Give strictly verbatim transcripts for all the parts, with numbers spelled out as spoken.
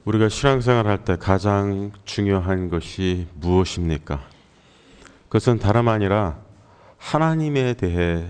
우리가 신앙생활 할 때 가장 중요한 것이 무엇입니까? 그것은 다름 아니라 하나님에 대해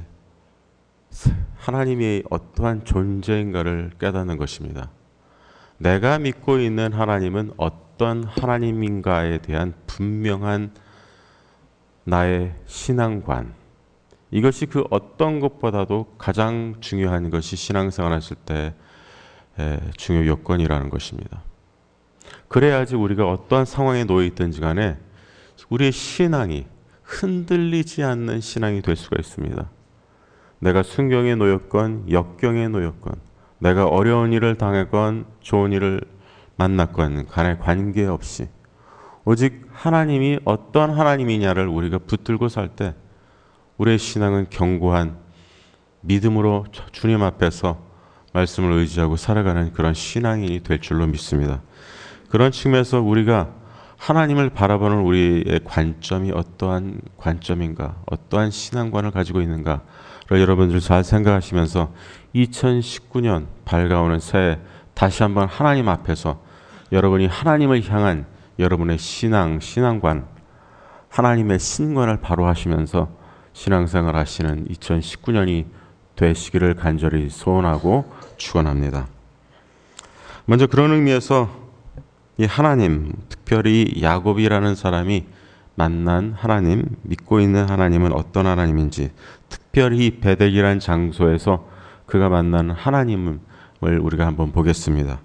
하나님이 어떠한 존재인가를 깨닫는 것입니다. 내가 믿고 있는 하나님은 어떤 하나님인가에 대한 분명한 나의 신앙관, 이것이 그 어떤 것보다도 가장 중요한 것이 신앙생활 하실 때 중요 요건이라는 것입니다. 그래야지 우리가 어떠한 상황에 놓여 있든지 간에 우리의 신앙이 흔들리지 않는 신앙이 될 수가 있습니다. 내가 순경에 놓였건 역경에 놓였건, 내가 어려운 일을 당했건 좋은 일을 만났건 간에 관계없이 오직 하나님이 어떤 하나님이냐를 우리가 붙들고 살 때 우리의 신앙은 견고한 믿음으로 주님 앞에서 말씀을 의지하고 살아가는 그런 신앙인이 될 줄로 믿습니다. 그런 측면에서 우리가 하나님을 바라보는 우리의 관점이 어떠한 관점인가, 어떠한 신앙관을 가지고 있는가를 여러분들 잘 생각하시면서 이천십구 년 밝아오는 새해 다시 한번 하나님 앞에서 여러분이 하나님을 향한 여러분의 신앙, 신앙관, 하나님의 신관을 바로 하시면서 신앙생활 하시는 이천십구 년이 되시기를 간절히 소원하고 축원합니다. 먼저 그런 의미에서 이 하나님, 특별히 야곱이라는 사람이 만난 하나님, 믿고 있는 하나님은 어떤 하나님인지, 특별히 베델이라는 장소에서 그가 만난 하나님을 우리가 한번 보겠습니다.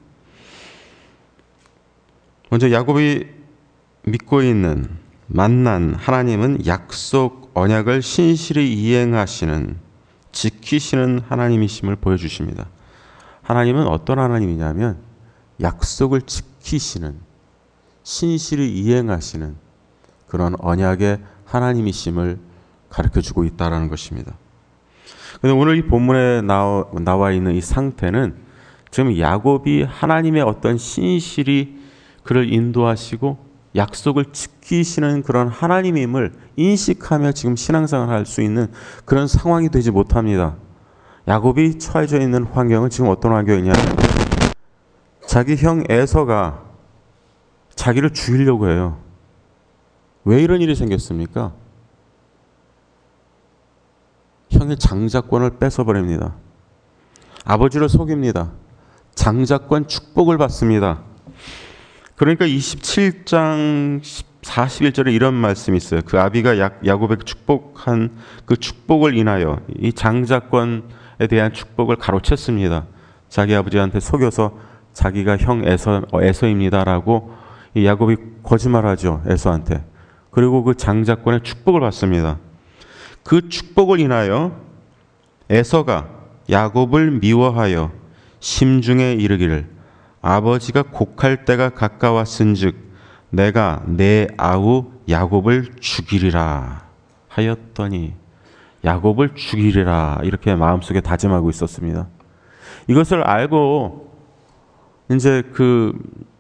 먼저 야곱이 믿고 있는 만난 하나님은 약속, 언약을 신실히 이행하시는, 지키시는 하나님이심을 보여주십니다. 하나님은 어떤 하나님이냐면 약속을 지키시는, 신실히 이행하시는 그런 언약의 하나님이심을 가르쳐주고 있다는 것입니다. 그런데 오늘 이 본문에 나와, 나와 있는 이 상태는 지금 야곱이 하나님의 어떤 신실히 그를 인도하시고 약속을 지키시는 그런 하나님임을 인식하며 지금 신앙생활을 할 수 있는 그런 상황이 되지 못합니다. 야곱이 처해져 있는 환경은 지금 어떤 환경이냐? 자기 형 에서가 자기를 죽이려고 해요. 왜 이런 일이 생겼습니까? 형의 장자권을 뺏어버립니다. 아버지를 속입니다. 장자권 축복을 받습니다. 그러니까 이십칠 장 사십일 절에 이런 말씀이 있어요. 그 아비가 야, 야곱에게 축복한 그 축복을 인하여 이 장자권에 대한 축복을 가로챘습니다. 자기 아버지한테 속여서 자기가 형 에서, 에서입니다라고 이 야곱이 거짓말하죠. 에서한테. 그리고 그 장자권의 축복을 받습니다. 그 축복을 인하여 에서가 야곱을 미워하여 심중에 이르기를 아버지가 곡할 때가 가까웠은즉 내가 내 아우 야곱을 죽이리라 하였더니, 야곱을 죽이리라 이렇게 마음속에 다짐하고 있었습니다. 이것을 알고 이제 그,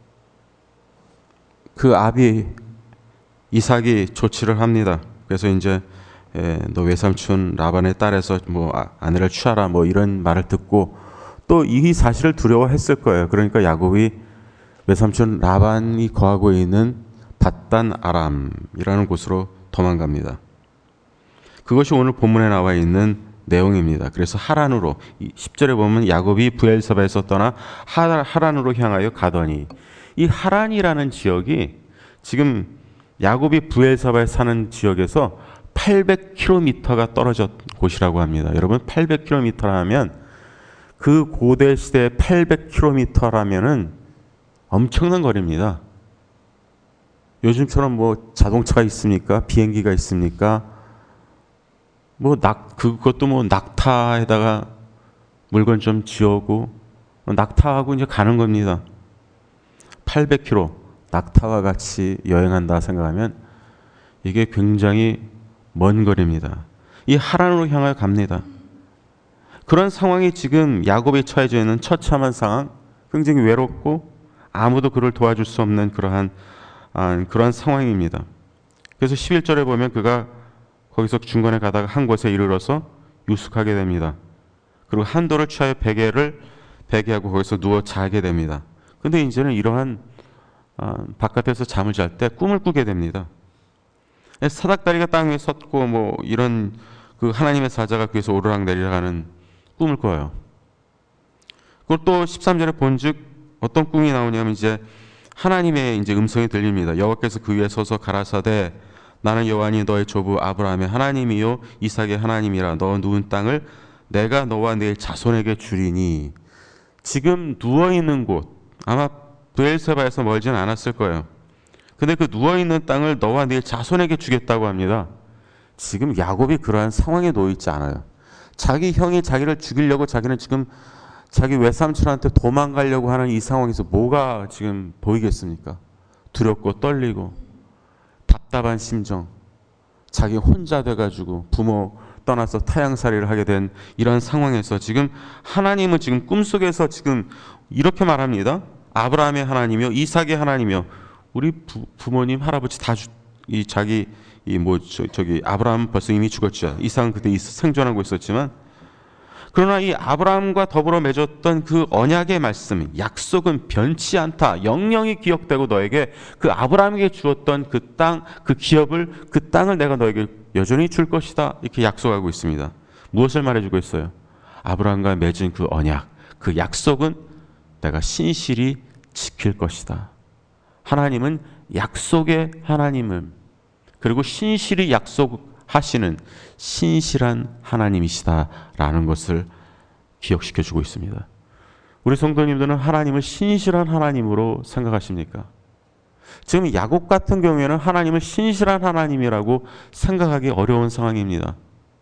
그 아비 이삭이 조치를 합니다. 그래서 이제 에, 너 외삼촌 라반의 딸에서 뭐 아내를 취하라 뭐 이런 말을 듣고 또 이 사실을 두려워했을 거예요. 그러니까 야곱이 외삼촌 라반이 거하고 있는 밧단 아람이라는 곳으로 도망갑니다. 그것이 오늘 본문에 나와 있는 내용입니다. 그래서 하란으로, 십 절에 보면 야곱이 브엘사바에서 떠나 하란으로 향하여 가더니, 이 하란이라는 지역이 지금 야곱이 브엘사바에 사는 지역에서 팔백 킬로미터가 떨어진 곳이라고 합니다. 여러분, 팔백 킬로미터라면 그 고대 시대 팔백 킬로미터라면은 엄청난 거리입니다. 요즘처럼 뭐 자동차가 있습니까? 비행기가 있습니까? 뭐 낙, 그것도 뭐 낙타에다가 물건 좀 지어오고 낙타하고 이제 가는 겁니다. 팔백 킬로미터 낙타와 같이 여행한다 생각하면 이게 굉장히 먼 거리입니다. 이 하란으로 향하여 갑니다. 그런 상황이 지금 야곱이 처해져 있는 처참한 상황, 굉장히 외롭고 아무도 그를 도와줄 수 없는 그러한 아, 그런 상황입니다. 그래서 십일 절에 보면 그가 거기서 중간에 가다가 한 곳에 이르러서 유숙하게 됩니다. 그리고 한 돌을 취하여 베개를 베개하고 거기서 누워 자게 됩니다. 근데 이제는 이러한 어, 바깥에서 잠을 잘 때 꿈을 꾸게 됩니다. 사닥다리가 땅에 섰고 뭐 이런 그 하나님의 사자가 그에서 오르락 내리락 하는 꿈을 꿔요. 그것도 십삼 절에 본즉 어떤 꿈이 나오냐면 이제 하나님의 이제 음성이 들립니다. 여호와께서 그 위에 서서 가라사대 나는 여호와니 너의 조부 아브라함의 하나님이요 이삭의 하나님이라 너 누운 땅을 내가 너와 네 자손에게 주리니. 지금 누워있는 곳 아마 브엘세바에서 멀지는 않았을 거예요. 근데 그 누워있는 땅을 너와 네 자손에게 주겠다고 합니다. 지금 야곱이 그러한 상황에 놓여있지 않아요. 자기 형이 자기를 죽이려고 자기는 지금 자기 외삼촌한테 도망가려고 하는 이 상황에서 뭐가 지금 보이겠습니까? 두렵고 떨리고 답답한 심정, 자기 혼자 돼가지고 부모 떠나서 타향살이를 하게 된 이런 상황에서 지금 하나님은 지금 꿈속에서 지금 이렇게 말합니다. 아브라함의 하나님이요 이삭의 하나님이요. 우리 부, 부모님 할아버지 다 이 자기 이 뭐 저기 아브라함 벌써 이미 죽었죠. 이삭은 그때 생존하고 있었지만 그러나 이 아브라함과 더불어 맺었던 그 언약의 말씀, 약속은 변치 않다. 영영이 기억되고 너에게 그 아브라함에게 주었던 그 땅, 그 기업을 그 땅을 내가 너에게 여전히 줄 것이다. 이렇게 약속하고 있습니다. 무엇을 말해주고 있어요? 아브라함과 맺은 그 언약, 그 약속은 내가 신실히 지킬 것이다. 하나님은 약속의 하나님을 그리고 신실히 약속하시는 신실한 하나님이시다라는 것을 기억시켜주고 있습니다. 우리 성도님들은 하나님을 신실한 하나님으로 생각하십니까? 지금 야곱 같은 경우에는 하나님을 신실한 하나님이라고 생각하기 어려운 상황입니다.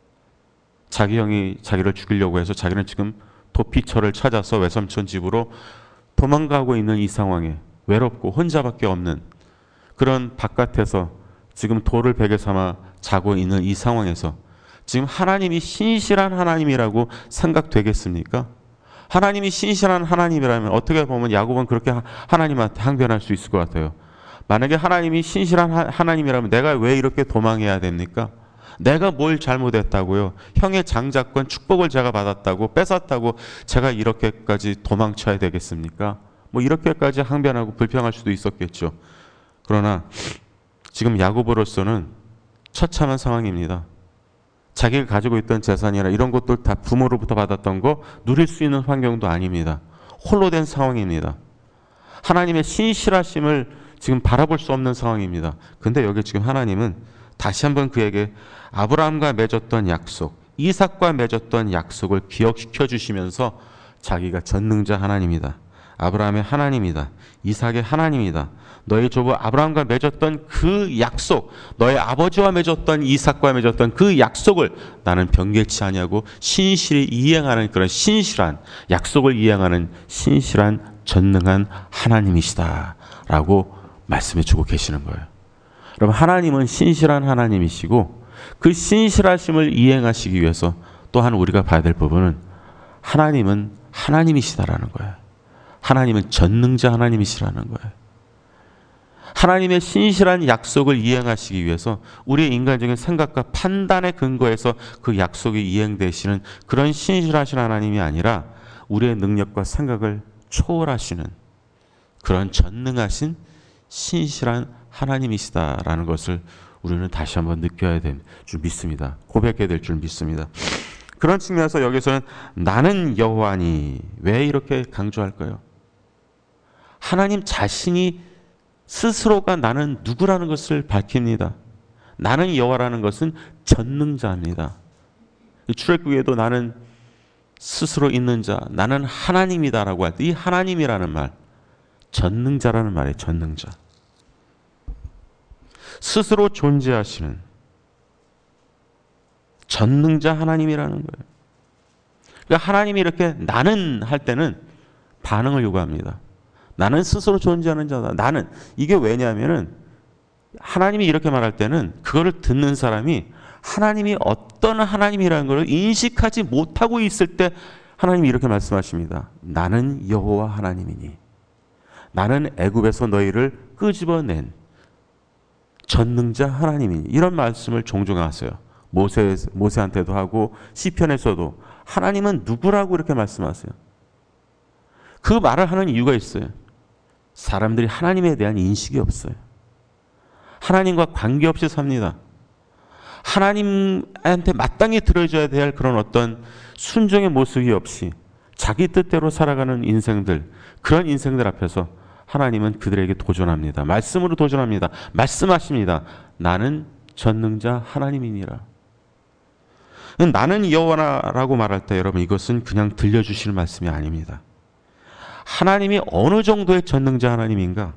자기 형이 자기를 죽이려고 해서 자기는 지금 도피처를 찾아서 외삼촌 집으로 도망가고 있는 이 상황에 외롭고 혼자밖에 없는 그런 바깥에서 지금 돌을 베개 삼아 자고 있는 이 상황에서 지금 하나님이 신실한 하나님이라고 생각되겠습니까? 하나님이 신실한 하나님이라면 어떻게 보면 야곱은 그렇게 하나님한테 항변할 수 있을 것 같아요. 만약에 하나님이 신실한 하나님이라면 내가 왜 이렇게 도망해야 됩니까? 내가 뭘 잘못했다고요? 형의 장자권 축복을 제가 받았다고 뺏었다고 제가 이렇게까지 도망쳐야 되겠습니까? 뭐 이렇게까지 항변하고 불평할 수도 있었겠죠. 그러나 지금 야곱으로서는 처참한 상황입니다. 자기가 가지고 있던 재산이나 이런 것들 다 부모로부터 받았던 거 누릴 수 있는 환경도 아닙니다. 홀로 된 상황입니다. 하나님의 신실하심을 지금 바라볼 수 없는 상황입니다. 근데 여기 지금 하나님은 다시 한번 그에게 아브라함과 맺었던 약속, 이삭과 맺었던 약속을 기억시켜 주시면서 자기가 전능자 하나님이다. 아브라함의 하나님이다. 이삭의 하나님이다. 너의 조부 아브라함과 맺었던 그 약속, 너의 아버지와 맺었던 이삭과 맺었던 그 약속을 나는 변개치 아니하고 신실히 이행하는 그런 신실한 약속을 이행하는 신실한 전능한 하나님이시다 라고 말씀해 주고 계시는 거예요. 여러분, 하나님은 신실한 하나님이시고 그 신실하심을 이행하시기 위해서 또한 우리가 봐야 될 부분은 하나님은 하나님이시다라는 거예요. 하나님은 전능자 하나님이시라는 거예요. 하나님의 신실한 약속을 이행하시기 위해서 우리의 인간적인 생각과 판단의 근거에서 그 약속이 이행되시는 그런 신실하신 하나님이 아니라 우리의 능력과 생각을 초월하시는 그런 전능하신 신실한 하나님이시다라는 것을 우리는 다시 한번 느껴야 될 줄 믿습니다. 고백해야 될 줄 믿습니다. 그런 측면에서 여기서는 나는 여호와니 왜 이렇게 강조할까요? 하나님 자신이 스스로가 나는 누구라는 것을 밝힙니다. 나는 여호와라는 것은 전능자입니다. 출애굽기에도 나는 스스로 있는 자, 나는 하나님이다라고 할 때 이 하나님이라는 말, 전능자라는 말이에요. 전능자. 스스로 존재하시는 전능자 하나님이라는 거예요. 그러니까 하나님이 이렇게 나는 할 때는 반응을 요구합니다. 나는 스스로 존재하는 자다. 나는. 이게 왜냐하면은 하나님이 이렇게 말할 때는 그거를 듣는 사람이 하나님이 어떤 하나님이라는 걸 인식하지 못하고 있을 때 하나님이 이렇게 말씀하십니다. 나는 여호와 하나님이니. 나는 애굽에서 너희를 끄집어낸 전능자 하나님이니. 이런 말씀을 종종 하세요. 모세, 모세한테도 하고 시편에서도 하나님은 누구라고 이렇게 말씀하세요. 그 말을 하는 이유가 있어요. 사람들이 하나님에 대한 인식이 없어요. 하나님과 관계없이 삽니다. 하나님한테 마땅히 들어줘야 될 그런 어떤 순종의 모습이 없이 자기 뜻대로 살아가는 인생들, 그런 인생들 앞에서 하나님은 그들에게 도전합니다. 말씀으로 도전합니다. 말씀하십니다. 나는 전능자 하나님이니라. 나는 여호와라고 말할 때 여러분, 이것은 그냥 들려주시는 말씀이 아닙니다. 하나님이 어느 정도의 전능자 하나님인가?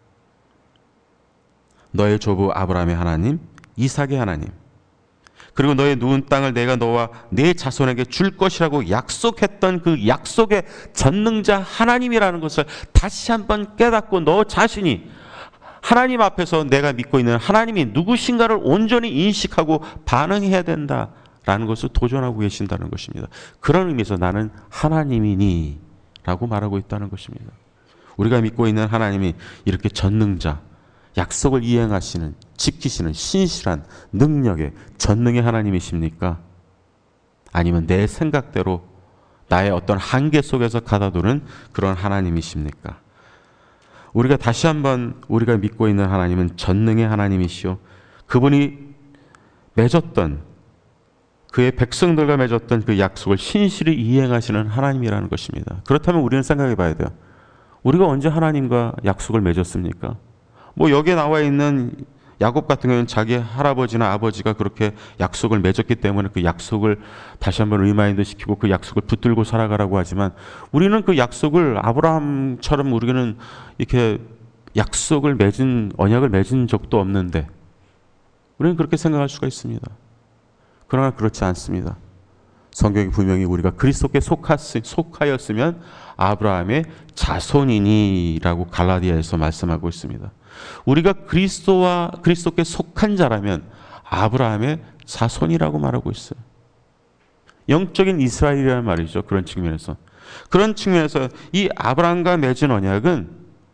너의 조부 아브라함의 하나님, 이삭의 하나님, 그리고 너의 누운 땅을 내가 너와 네 자손에게 줄 것이라고 약속했던 그 약속의 전능자 하나님이라는 것을 다시 한번 깨닫고 너 자신이 하나님 앞에서 내가 믿고 있는 하나님이 누구신가를 온전히 인식하고 반응해야 된다라는 것을 도전하고 계신다는 것입니다. 그런 의미에서 나는 하나님이니 라고 말하고 있다는 것입니다. 우리가 믿고 있는 하나님이 이렇게 전능자, 약속을 이행하시는, 지키시는 신실한 능력의 전능의 하나님이십니까? 아니면 내 생각대로 나의 어떤 한계 속에서 가다두는 그런 하나님이십니까? 우리가 다시 한번 우리가 믿고 있는 하나님은 전능의 하나님이시오. 그분이 맺었던, 그의 백성들과 맺었던 그 약속을 신실히 이행하시는 하나님이라는 것입니다. 그렇다면 우리는 생각해 봐야 돼요. 우리가 언제 하나님과 약속을 맺었습니까? 뭐 여기에 나와 있는 야곱 같은 경우는 자기 할아버지나 아버지가 그렇게 약속을 맺었기 때문에 그 약속을 다시 한번 리마인드 시키고 그 약속을 붙들고 살아가라고 하지만, 우리는 그 약속을 아브라함처럼 우리는 이렇게 약속을 맺은, 언약을 맺은 적도 없는데 우리는 그렇게 생각할 수가 있습니다. 그러나 그렇지 않습니다. 성경이 분명히 우리가 그리스도께 속하였으면 아브라함의 자손이니라고 갈라디아에서 말씀하고 있습니다. 우리가 그리스도와 그리스도께 속한 자라면 아브라함의 자손이라고 말하고 있어요. 영적인 이스라엘이라는 말이죠. 그런 측면에서. 그런 측면에서 이 아브라함과 맺은 언약은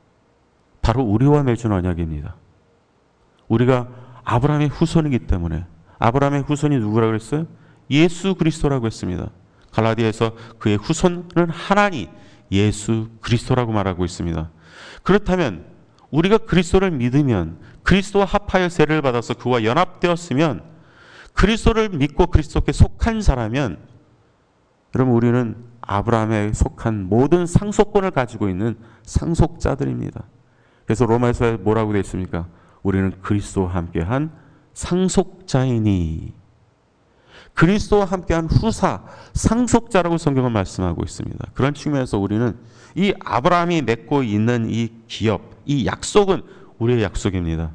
바로 우리와 맺은 언약입니다. 우리가 아브라함의 후손이기 때문에. 아브라함의 후손이 누구라고 그랬어요? 예수 그리스도라고 했습니다. 갈라디아에서 그의 후손은 하나니 예수 그리스도라고 말하고 있습니다. 그렇다면 우리가 그리스도를 믿으면, 그리스도와 합하여 세례를 받아서 그와 연합되었으면, 그리스도를 믿고 그리스도께 속한 자라면, 여러분 우리는 아브라함에 속한 모든 상속권을 가지고 있는 상속자들입니다. 그래서 로마에서 뭐라고 되어 있습니까? 우리는 그리스도와 함께한 상속자이니, 그리스도와 함께한 후사, 상속자라고 성경은 말씀하고 있습니다. 그런 측면에서 우리는 이 아브라함이 맺고 있는 이 기업, 이 약속은 우리의 약속입니다.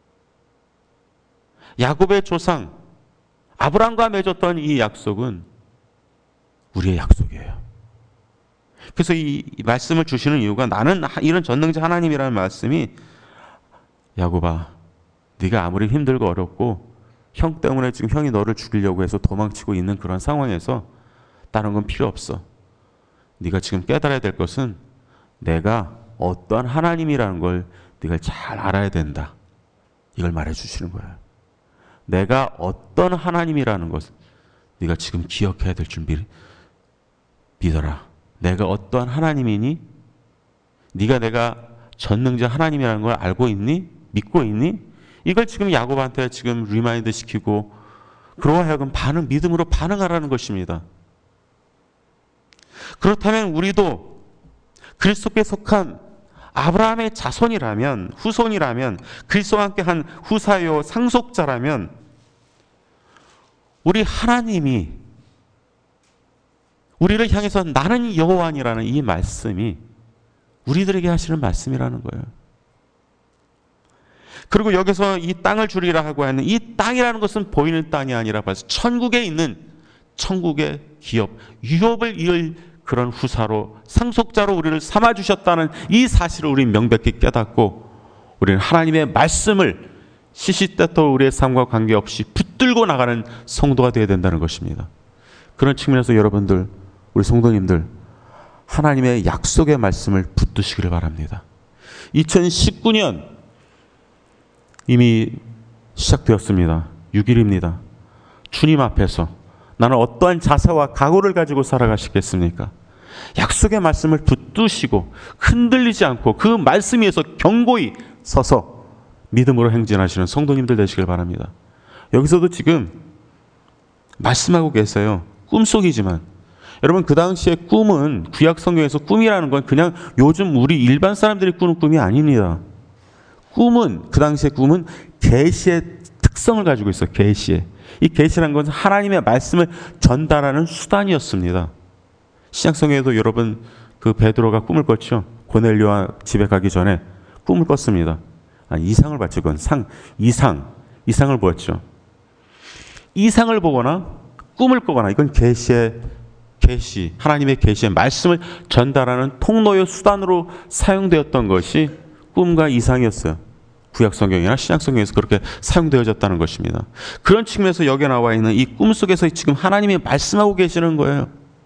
야곱의 조상 아브라함과 맺었던 이 약속은 우리의 약속이에요. 그래서 이 말씀을 주시는 이유가, 나는 이런 전능자 하나님이라는 말씀이, 야곱아, 네가 아무리 힘들고 어렵고 형 때문에 지금 형이 너를 죽이려고 해서 도망치고 있는 그런 상황에서 다른 건 필요 없어. 네가 지금 깨달아야 될 것은 내가 어떠한 하나님이라는 걸 네가 잘 알아야 된다. 이걸 말해 주시는 거예요. 내가 어떤 하나님이라는 것을 네가 지금 기억해야 될 줄 믿어라. 내가 어떠한 하나님이니? 네가 내가 전능자 하나님이라는 걸 알고 있니? 믿고 있니? 이걸 지금 야곱한테 지금 리마인드 시키고, 그러하 여금 반응, 믿음으로 반응하라는 것입니다. 그렇다면 우리도 그리스도께 속한 아브라함의 자손이라면, 후손이라면, 그리스도와 함께 한 후사요 상속자라면, 우리 하나님이 우리를 향해서 나는 여호와니라는 이 말씀이 우리들에게 하시는 말씀이라는 거예요. 그리고 여기서 이 땅을 주리라 하고 하는 이 땅이라는 것은 보이는 땅이 아니라 벌써 천국에 있는 천국의 기업, 유업을 이을 그런 후사로, 상속자로 우리를 삼아주셨다는 이 사실을 우리 명백히 깨닫고, 우리는 하나님의 말씀을 시시때때로 우리의 삶과 관계없이 붙들고 나가는 성도가 되어야 된다는 것입니다. 그런 측면에서 여러분들, 우리 성도님들, 하나님의 약속의 말씀을 붙드시기를 바랍니다. 이천십구 년 이미 시작되었습니다. 육 일입니다. 주님 앞에서 나는 어떠한 자세와 각오를 가지고 살아가시겠습니까? 약속의 말씀을 붙드시고 흔들리지 않고 그 말씀 위에서 견고히 서서 믿음으로 행진하시는 성도님들 되시길 바랍니다. 여기서도 지금 말씀하고 계세요. 꿈속이지만 여러분, 그 당시에 꿈은, 구약 성경에서 꿈이라는 건 그냥 요즘 우리 일반 사람들이 꾸는 꿈이 아닙니다. 꿈은, 그 당시의 꿈은 계시의 특성을 가지고 있어요. 계시의. 이 계시라는 것은 하나님의 말씀을 전달하는 수단이었습니다. 신약성경에도 여러분, 그 베드로가 꿈을 꿨죠. 고넬료와 집에 가기 전에 꿈을 꿨습니다. 아니, 이상을 봤죠. 그건 상, 이상, 이상을 보았죠. 이상을 보거나 꿈을 꾸거나 이건 계시의 계시, 하나님의 계시의 말씀을 전달하는 통로의 수단으로 사용되었던 것이 꿈과 이상이었어요. 구약 성경이나 신약 성경에서 그렇게 사용되어졌다는 것입니다. 그런 측면에서 여기에 나와 있는 이 꿈 속에서 지금 하나님이 말씀하고 계시는 거예요.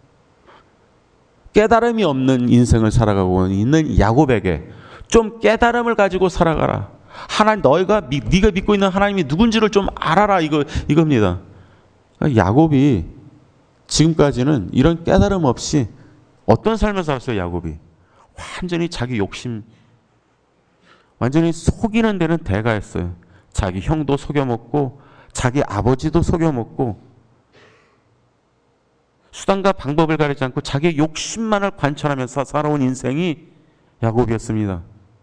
깨달음이 없는 인생을 살아가고 있는 야곱에게 좀 깨달음을 가지고 살아가라. 하나님, 너희가 미, 네가 믿고 있는 하나님이 누군지를 좀 알아라. 이거 이겁니다. 야곱이 지금까지는 이런 깨달음 없이 어떤 삶을 살았어요? 야곱이 완전히 자기 욕심, 완전히 속이는 데는 대가였어요. 자기 형도 속여먹고 자기 아버지도 속여먹고 수단과 방법을 가리지 않고 자기 욕심만을 관철하면서 살아온 인생이 야곱이었습니다.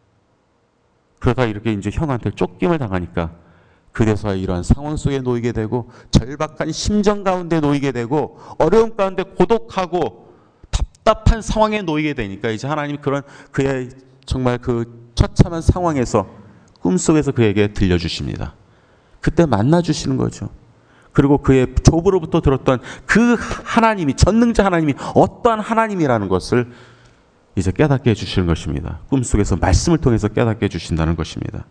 그러다 이렇게 이제 형한테 쫓김을 당하니까 그래서 이러한 상황 속에 놓이게 되고 절박한 심정 가운데 놓이게 되고 어려움 가운데 고독하고 답답한 상황에 놓이게 되니까 이제 하나님이 그런 그의 정말 그 처참한 상황에서 꿈속에서 그에게 들려주십니다. 그때 만나주시는 거죠. 그리고 그의 조부로부터 들었던 그 하나님이, 전능자 하나님이 어떠한 하나님이라는 것을 이제 깨닫게 해주시는 것입니다. 꿈속에서 말씀을 통해서 깨닫게 해주신다는 것입니다.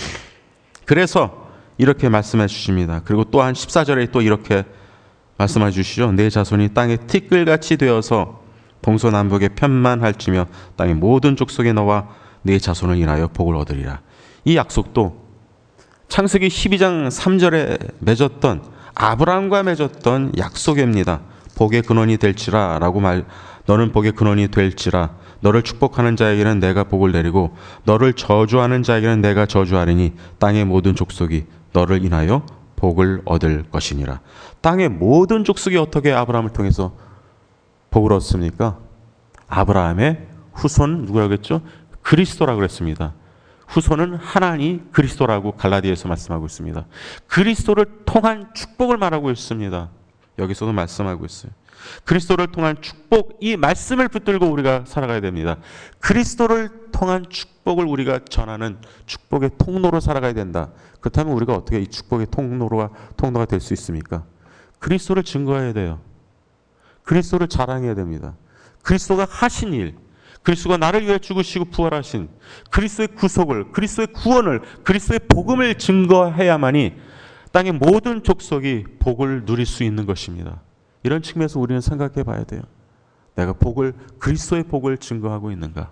그래서 이렇게 말씀해 주십니다. 그리고 또한 십사 절에 또 이렇게 말씀해 주시죠. 내 자손이 땅에 티끌같이 되어서 동서남북에 편만할지며 땅의 모든 족속에 너와 네 자손을 인하여 복을 얻으리라. 이 약속도 창세기 십이 장 삼 절에 맺었던, 아브라함과 맺었던 약속입니다. 복의 근원이 될지라 라고 말, 너는 복의 근원이 될지라. 너를 축복하는 자에게는 내가 복을 내리고 너를 저주하는 자에게는 내가 저주하리니 땅의 모든 족속이 너를 인하여 복을 얻을 것이니라. 땅의 모든 족속이 어떻게 아브라함을 통해서 복을 얻습니까? 아브라함의 후손 누구라고 했죠? 그리스도라고 그랬습니다. 후손은 하나니 그리스도라고 갈라디아에서 말씀하고 있습니다. 그리스도를 통한 축복을 말하고 있습니다. 여기서도 말씀하고 있어요. 그리스도를 통한 축복, 이 말씀을 붙들고 우리가 살아가야 됩니다. 그리스도를 통한 축복을 우리가 전하는 축복의 통로로 살아가야 된다. 그렇다면 우리가 어떻게 이 축복의 통로가, 통로가 될 수 있습니까? 그리스도를 증거해야 돼요. 그리스도를 자랑해야 됩니다. 그리스도가 하신 일, 그리스도가 나를 위해 죽으시고 부활하신 그리스도의 구속을, 그리스도의 구원을, 그리스도의 복음을 증거해야만이 땅의 모든 족속이 복을 누릴 수 있는 것입니다. 이런 측면에서 우리는 생각해 봐야 돼요. 내가 복을, 그리스도의 복을 증거하고 있는가?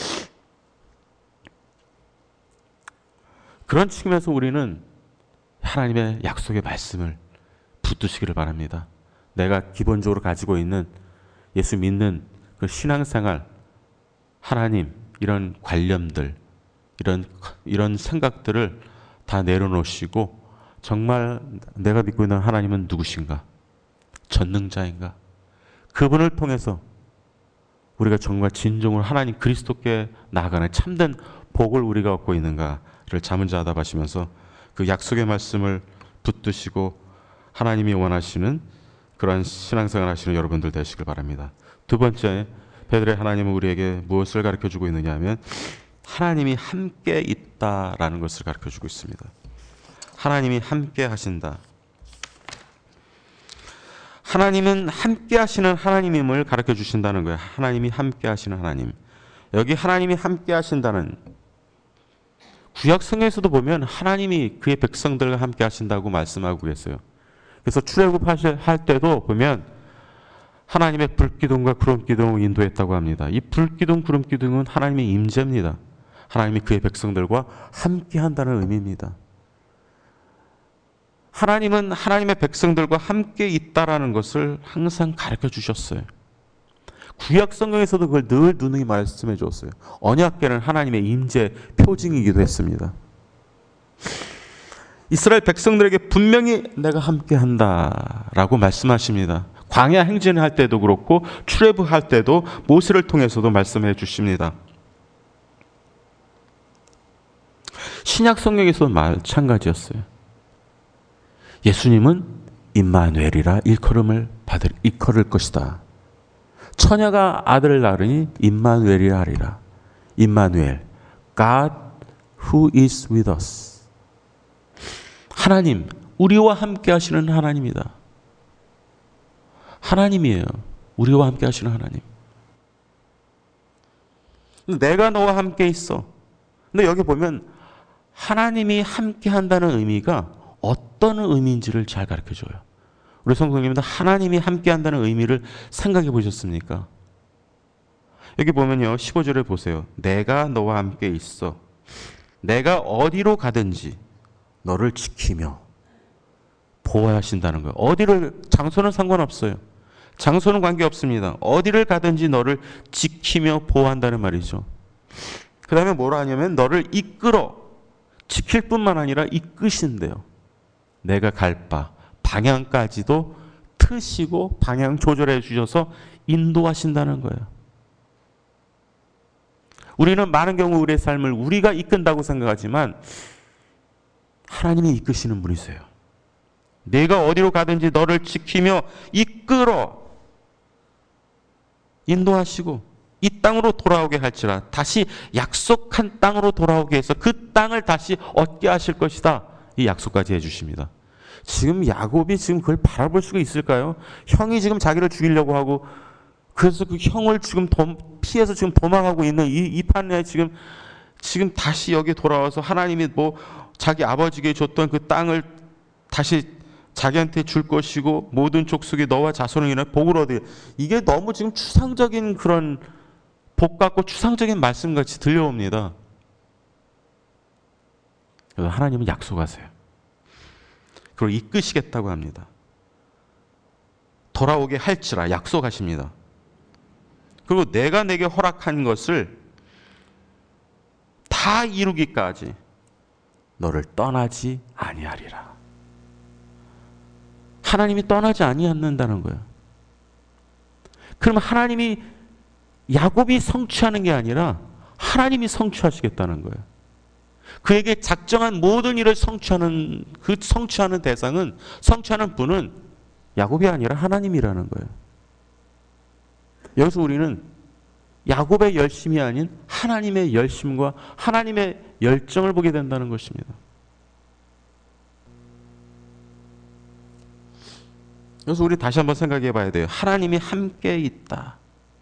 그런 측면에서 우리는 하나님의 약속의 말씀을 붙드시기를 바랍니다. 내가 기본적으로 가지고 있는 예수 믿는 그 신앙생활, 하나님, 이런 관념들, 이런, 이런 생각들을 다 내려놓으시고 정말 내가 믿고 있는 하나님은 누구신가? 전능자인가? 그분을 통해서 우리가 정말 진정으로 하나님 그리스도께 나아가는 참된 복을 우리가 얻고 있는가를 자문자답하시면서 그 약속의 말씀을 붙드시고 하나님이 원하시는 그러한 신앙생활 하시는 여러분들 되시길 바랍니다. 두 번째, 베드로의 하나님은 우리에게 무엇을 가르쳐주고 있느냐 하면 하나님이 함께 있다라는 것을 가르쳐주고 있습니다. 하나님이 함께 하신다. 하나님은 함께 하시는 하나님임을 가르쳐 주신다는 거예요. 하나님이 함께 하시는 하나님. 여기 하나님이 함께 하신다는, 구약 성경에서도 보면 하나님이 그의 백성들과 함께 하신다고 말씀하고 계세요. 그래서 출애굽할 때도 보면 하나님의 불기둥과 구름기둥을 인도했다고 합니다. 이 불기둥, 구름기둥은 하나님의 임재입니다. 하나님이 그의 백성들과 함께 한다는 의미입니다. 하나님은 하나님의 백성들과 함께 있다라는 것을 항상 가르쳐 주셨어요. 구약 성경에서도 그걸 늘 누누이 말씀해 주었어요. 언약궤는 하나님의 임재 표징이기도 했습니다. 이스라엘 백성들에게 분명히 내가 함께한다라고 말씀하십니다. 광야 행진할 때도 그렇고 출애굽할 때도 모세를 통해서도 말씀해 주십니다. 신약 성경에서도 마찬가지였어요. 예수님은 임마누엘이라 일컬음을 받을 일컬을 것이다. 처녀가 아들을 낳으니 임마누엘이라 하리라. 임마누엘, God who is with us. 하나님, 우리와 함께 하시는 하나님이다. 하나님이에요. 우리와 함께 하시는 하나님. 내가 너와 함께 있어. 근데 여기 보면 하나님이 함께 한다는 의미가 어떤 의미인지를 잘 가르쳐줘요. 우리 성도님들 하나님이 함께 한다는 의미를 생각해 보셨습니까? 여기 보면요. 십오 절에 보세요. 내가 너와 함께 있어. 내가 어디로 가든지 너를 지키며 보호하신다는 거예요. 어디를, 장소는 상관없어요. 장소는 관계없습니다. 어디를 가든지 너를 지키며 보호한다는 말이죠. 그 다음에 뭐라 하냐면 너를 이끌어 지킬 뿐만 아니라 이끄신대요. 내가 갈 바 방향까지도 트시고 방향 조절해 주셔서 인도하신다는 거예요. 우리는 많은 경우 우리의 삶을 우리가 이끈다고 생각하지만 하나님이 이끄시는 분이세요. 내가 어디로 가든지 너를 지키며 이끌어 인도하시고 이 땅으로 돌아오게 할지라. 다시 약속한 땅으로 돌아오게 해서 그 땅을 다시 얻게 하실 것이다. 이 약속까지 해주십니다. 지금 야곱이 지금 그걸 바라볼 수가 있을까요? 형이 지금 자기를 죽이려고 하고 그래서 그 형을 지금 도, 피해서 지금 도망가고 있는 이, 이 판에 지금 지금 다시 여기 돌아와서 하나님이 뭐 자기 아버지에게 줬던 그 땅을 다시 자기한테 줄 것이고 모든 족속이 너와 자손을 인해 복을 얻으리. 이게 너무 지금 추상적인 그런 복 같고 추상적인 말씀같이 들려옵니다. 그래서 하나님은 약속하세요. 그리고 이끄시겠다고 합니다. 돌아오게 할지라 약속하십니다. 그리고 내가 내게 허락한 것을 다 이루기까지 너를 떠나지 아니하리라. 하나님이 떠나지 아니한다는 거예요. 그러면 하나님이 야곱이 성취하는 게 아니라 하나님이 성취하시겠다는 거예요. 그에게 작정한 모든 일을 성취하는 그 성취하는 대상은 성취하는 분은 야곱이 아니라 하나님이라는 거예요. 여기서 우리는 야곱의 열심이 아닌 하나님의 열심과 하나님의 열정을 보게 된다는 것입니다. 그래서 우리 다시 한번 생각해 봐야 돼요. 하나님이 함께 있다.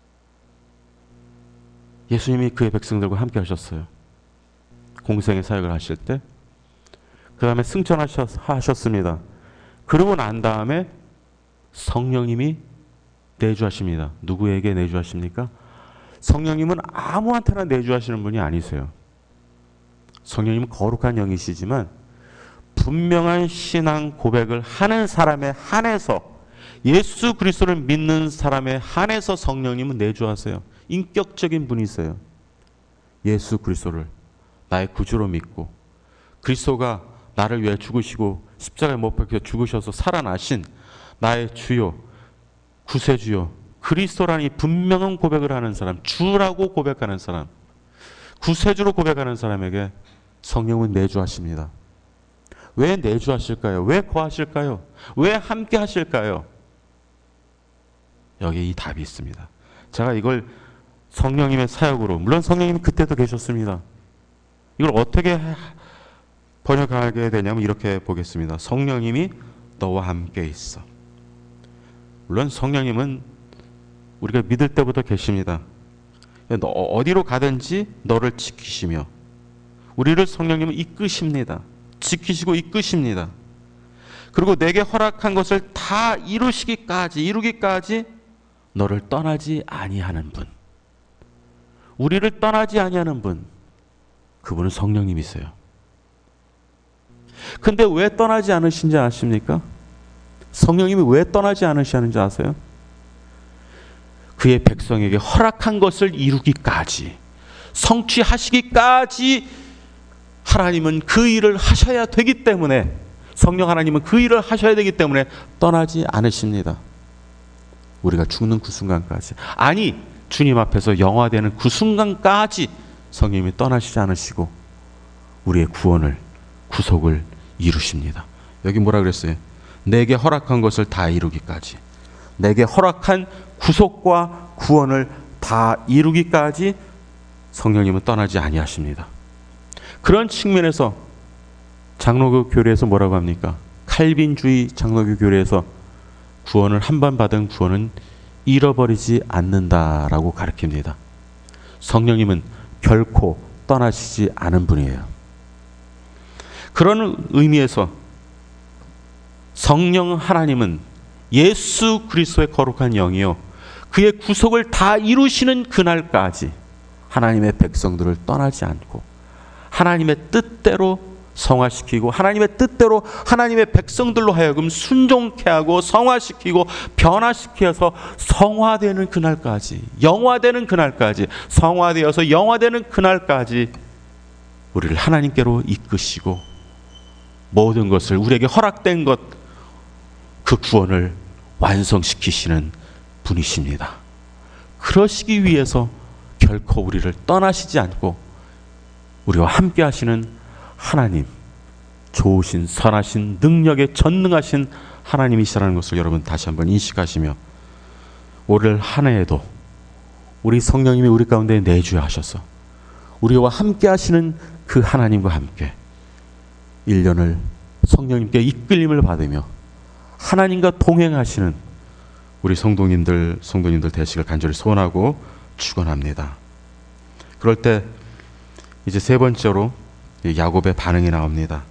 예수님이 그의 백성들과 함께 하셨어요. 공생의 사역을 하실 때. 그 다음에 승천하셨습니다. 그러고 난 다음에 성령님이 내주하십니다. 누구에게 내주하십니까? 성령님은 아무한테나 내주하시는 분이 아니세요. 성령님은 거룩한 영이시지만 분명한 신앙 고백을 하는 사람에 한해서 예수 그리스도를 믿는 사람에 한해서 성령님은 내주하세요. 인격적인 분이세요. 예수 그리스도를 나의 구주로 믿고 그리스도가 나를 위해 죽으시고 십자가에 못 박혀 죽으셔서 살아나신 나의 주요 구세주요 그리스도라는 이 분명한 고백을 하는 사람, 주라고 고백하는 사람, 구세주로 고백하는 사람에게 성령은 내주하십니다. 왜 내주하실까요? 왜 거하실까요? 왜 함께 하실까요? 여기에 이 답이 있습니다. 제가 이걸 성령님의 사역으로, 물론 성령님이 그때도 계셨습니다. 이걸 어떻게 번역하게 되냐면 이렇게 보겠습니다. 성령님이 너와 함께 있어. 물론 성령님은 우리가 믿을 때부터 계십니다. 너 어디로 가든지 너를 지키시며 우리를 성령님은 이끄십니다. 지키시고 이끄십니다. 그리고 내게 허락한 것을 다 이루시기까지 이루기까지 너를 떠나지 아니하는 분, 우리를 떠나지 아니하는 분, 그분은 성령님이세요. 근데 왜 떠나지 않으신지 아십니까? 성령님이 왜 떠나지 않으시는지 아세요? 그의 백성에게 허락한 것을 이루기까지, 성취하시기까지 하나님은 그 일을 하셔야 되기 때문에, 성령 하나님은 그 일을 하셔야 되기 때문에 떠나지 않으십니다. 우리가 죽는 그 순간까지, 아니 주님 앞에서 영화되는 그 순간까지 성령님이 떠나시지 않으시고 우리의 구원을, 구속을 이루십니다. 여기 뭐라 그랬어요? 내게 허락한 것을 다 이루기까지. 내게 허락한 구속과 구원을 다 이루기까지 성령님은 떠나지 아니하십니다. 그런 측면에서 장로교 교리에서 뭐라고 합니까? 칼빈주의 장로교 교리에서 구원을 한 번 받은 구원은 잃어버리지 않는다라고 가르칩니다. 성령님은 결코 떠나시지 않은 분이에요. 그런 의미에서 성령 하나님은 예수 그리스도의 거룩한 영이요, 그의 구속을 다 이루시는 그날까지 하나님의 백성들을 떠나지 않고 하나님의 뜻대로 성화시키고 하나님의 뜻대로 하나님의 백성들로 하여금 순종케 하고 성화시키고 변화시켜서 성화되는 그날까지, 영화되는 그날까지, 성화되어서 영화되는 그날까지 우리를 하나님께로 이끄시고 모든 것을, 우리에게 허락된 것, 그 구원을 완성시키시는 분이십니다. 그러시기 위해서 결코 우리를 떠나시지 않고 우리와 함께 하시는 하나님, 좋으신 선하신 능력에 전능하신 하나님이시라는 것을 여러분 다시 한번 인식하시며, 올 한 해에도 우리 성령님이 우리 가운데 내주야 하셔서 우리와 함께 하시는 그 하나님과 함께 일 년을 성령님께 이끌림을 받으며 하나님과 동행하시는 우리 성도님들, 성도님들 되시길 간절히 소원하고 축원합니다. 그럴 때 이제 세 번째로 야곱의 반응이 나옵니다.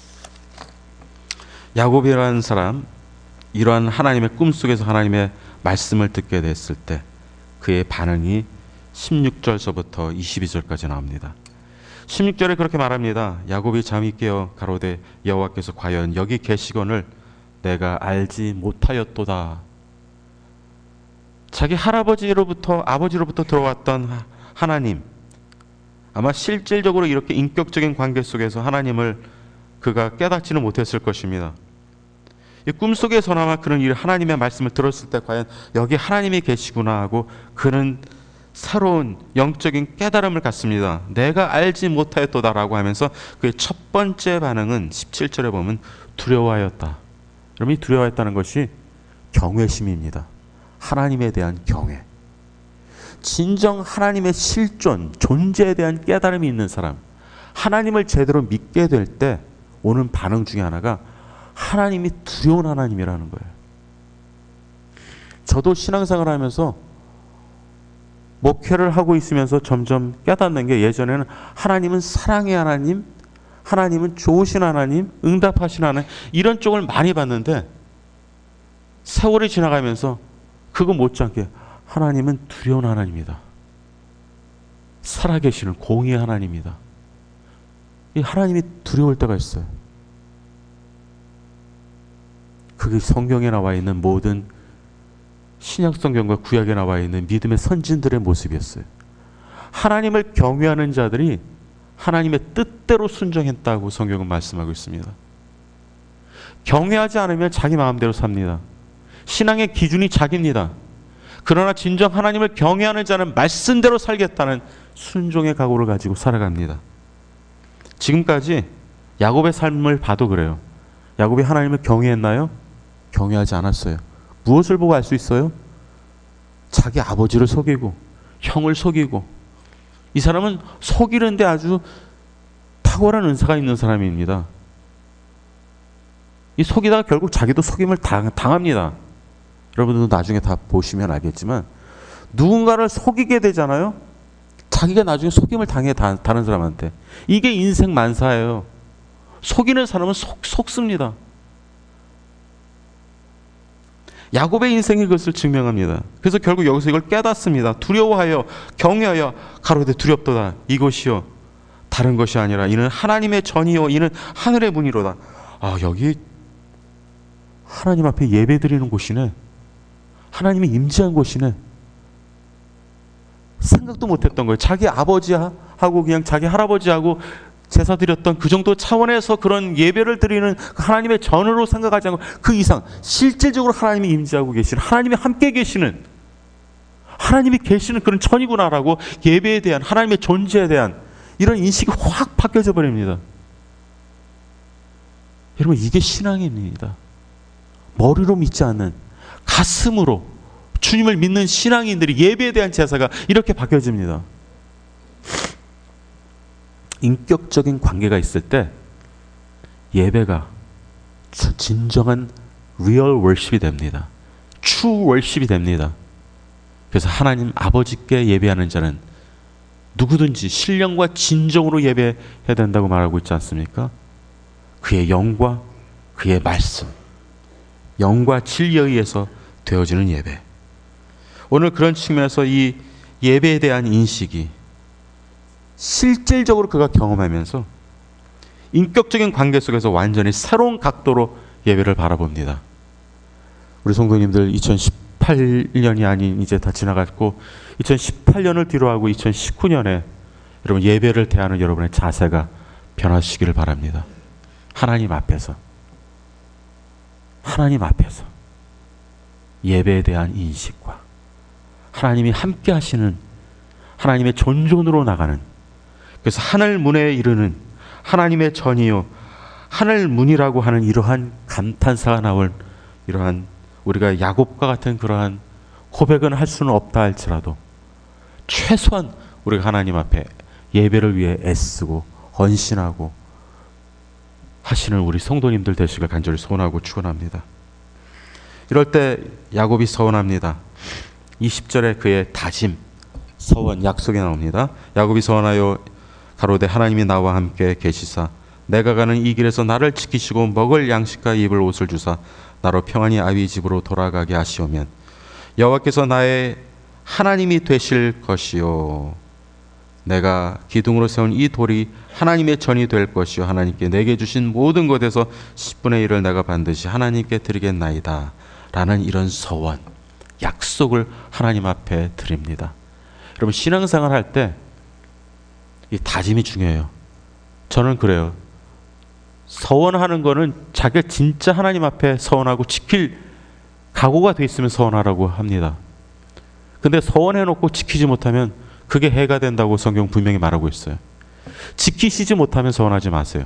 야곱이라는 사람, 이러한 하나님의 꿈속에서 하나님의 말씀을 듣게 됐을 때 그의 반응이 십육 절서부터 이십이 절까지 나옵니다. 십육 절에 그렇게 말합니다. 야곱이 잠이 깨어 가로되 여호와께서 과연 여기 계시거늘 내가 알지 못하였도다. 자기 할아버지로부터, 아버지로부터 들어왔던 하나님, 아마 실질적으로 이렇게 인격적인 관계 속에서 하나님을 그가 깨닫지는 못했을 것입니다. 이 꿈속에서나마 그런 일, 하나님의 말씀을 들었을 때 과연 여기 하나님이 계시구나 하고 그는 새로운 영적인 깨달음을 갖습니다. 내가 알지 못하였도다라고 하면서 그의 첫 번째 반응은 십칠 절에 보면 두려워하였다. 여러분, 이 두려워했다는 것이 경외심입니다. 하나님에 대한 경외. 진정 하나님의 실존, 존재에 대한 깨달음이 있는 사람, 하나님을 제대로 믿게 될 때 오는 반응 중에 하나가 하나님이 두려운 하나님이라는 거예요. 저도 신앙생활을 하면서 목회를 하고 있으면서 점점 깨닫는 게, 예전에는 하나님은 사랑의 하나님, 하나님은 좋으신 하나님, 응답하신 하나님, 이런 쪽을 많이 봤는데 세월이 지나가면서 그거 못지않게 하나님은 두려운 하나님이다. 살아계시는 공의의 하나님이다. 이 하나님이 두려울 때가 있어요. 그게 성경에 나와 있는 모든 신약 성경과 구약에 나와 있는 믿음의 선진들의 모습이었어요. 하나님을 경외하는 자들이 하나님의 뜻대로 순종했다고 성경은 말씀하고 있습니다. 경외하지 않으면 자기 마음대로 삽니다. 신앙의 기준이 자기입니다. 그러나 진정 하나님을 경외하는 자는 말씀대로 살겠다는 순종의 각오를 가지고 살아갑니다. 지금까지 야곱의 삶을 봐도 그래요. 야곱이 하나님을 경외했나요? 경외하지 않았어요. 무엇을 보고 알 수 있어요? 자기 아버지를 속이고 형을 속이고, 이 사람은 속이는데 아주 탁월한 은사가 있는 사람입니다. 이 속이다가 결국 자기도 속임을 당, 당합니다. 여러분들도 나중에 다 보시면 알겠지만 누군가를 속이게 되잖아요. 자기가 나중에 속임을 당해, 다, 다른 사람한테. 이게 인생 만사예요. 속이는 사람은 속, 속습니다. 야곱의 인생이 그것을 증명합니다. 그래서 결국 여기서 이걸 깨닫습니다. 두려워하여 경외하여 가로되 두렵도다. 이것이요 다른 것이 아니라 이는 하나님의 전이요 이는 하늘의 문이로다. 아, 여기 하나님 앞에 예배드리는 곳이네. 하나님이 임재한 곳이네. 생각도 못했던 거예요. 자기 아버지하고 그냥 자기 할아버지하고 제사 드렸던 그 정도 차원에서 그런 예배를 드리는 하나님의 전으로 생각하지 않고 그 이상 실질적으로 하나님이 임재하고 계시는, 하나님이 함께 계시는, 하나님이 계시는 그런 천이구나라고 예배에 대한, 하나님의 존재에 대한 이런 인식이 확 바뀌어져 버립니다. 여러분, 이게 신앙입니다. 머리로 믿지 않는, 가슴으로 주님을 믿는 신앙인들이 예배에 대한 제사가 이렇게 바뀌어집니다. 인격적인 관계가 있을 때 예배가 진정한 real worship이 됩니다. true worship이 됩니다. 그래서 하나님 아버지께 예배하는 자는 누구든지 신령과 진정으로 예배해야 된다고 말하고 있지 않습니까? 그의 영과 그의 말씀, 영과 진리에 의해서 되어지는 예배. 오늘 그런 측면에서 이 예배에 대한 인식이 실질적으로 그가 경험하면서 인격적인 관계 속에서 완전히 새로운 각도로 예배를 바라봅니다. 우리 성도님들, 이천십팔 년이 아닌 이제 다 지나갔고 이천십팔 년을 뒤로하고 이천십구 년에 여러분 예배를 대하는 여러분의 자세가 변화시키기를 바랍니다. 하나님 앞에서, 하나님 앞에서 예배에 대한 인식과 하나님이 함께 하시는 하나님의 존존으로 나가는, 그래서 하늘 문에 이르는 하나님의 전이요 하늘 문이라고 하는 이러한 감탄사가 나올 이러한, 우리가 야곱과 같은 그러한 고백은 할 수는 없다 할지라도 최소한 우리가 하나님 앞에 예배를 위해 애쓰고 헌신하고 하시는 우리 성도님들 되시길 간절히 소원하고 축원합니다. 이럴 때 야곱이 서원합니다. 이십 절에 그의 다짐, 서원, 약속이 나옵니다. 야곱이 서원하여 가로되 하나님이 나와 함께 계시사 내가 가는 이 길에서 나를 지키시고 먹을 양식과 입을 옷을 주사 나로 평안히 아비 집으로 돌아가게 하시오면 여호와께서 나의 하나님이 되실 것이요 내가 기둥으로 세운 이 돌이 하나님의 전이 될 것이요 하나님께 내게 주신 모든 것에서 십분의 일을 내가 반드시 하나님께 드리겠나이다 라는 이런 서원, 약속을 하나님 앞에 드립니다. 여러분, 신앙생활 할 때 이 다짐이 중요해요. 저는 그래요. 서원하는 거는 자기가 진짜 하나님 앞에 서원하고 지킬 각오가 돼 있으면 서원하라고 합니다. 근데 서원해놓고 지키지 못하면 그게 해가 된다고 성경 분명히 말하고 있어요. 지키시지 못하면 서원하지 마세요.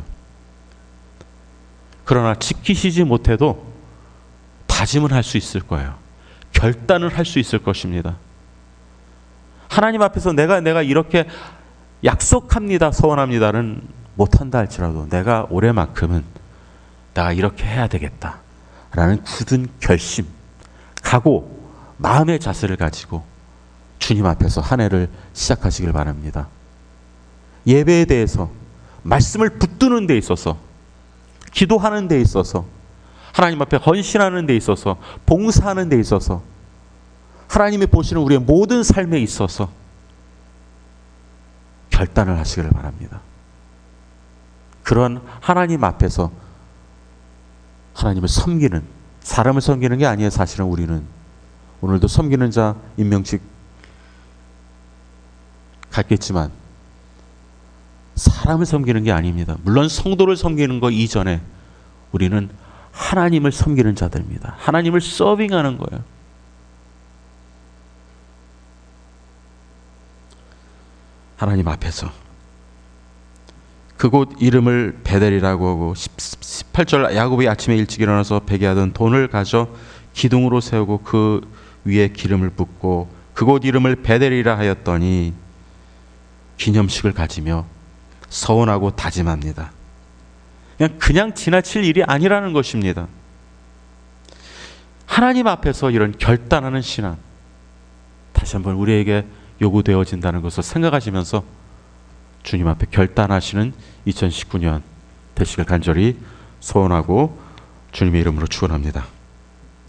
그러나 지키시지 못해도 다짐을 할 수 있을 거예요. 결단을 할 수 있을 것입니다. 하나님 앞에서 내가 내가 이렇게 약속합니다, 서원합니다는 못한다 할지라도 내가 올해만큼은 내가 이렇게 해야 되겠다라는 굳은 결심, 각오, 마음의 자세를 가지고 주님 앞에서 한 해를 시작하시길 바랍니다. 예배에 대해서, 말씀을 붙드는 데 있어서, 기도하는 데 있어서, 하나님 앞에 헌신하는 데 있어서, 봉사하는 데 있어서, 하나님이 보시는 우리의 모든 삶에 있어서 결단을 하시기를 바랍니다. 그런 하나님 앞에서 하나님을 섬기는, 사람을 섬기는 게 아니에요. 사실은 우리는 오늘도 섬기는 자 임명직 갖겠지만 사람을 섬기는 게 아닙니다. 물론 성도를 섬기는 거 이전에 우리는 하나님을 섬기는 자들입니다. 하나님을 서빙하는 거예요. 하나님 앞에서 그곳 이름을 베델이라고 하고 십팔 절 야곱이 아침에 일찍 일어나서 베개하던 돈을 가져 기둥으로 세우고 그 위에 기름을 붓고 그곳 이름을 베델이라 하였더니 기념식을 가지며 서원하고 다짐합니다. 그냥 그냥 지나칠 일이 아니라는 것입니다. 하나님 앞에서 이런 결단하는 신앙 다시 한번 우리에게 요구되어진다는 것을 생각하시면서 주님 앞에 결단하시는 이천십구 년 되시길 간절히 소원하고 주님의 이름으로 축원합니다.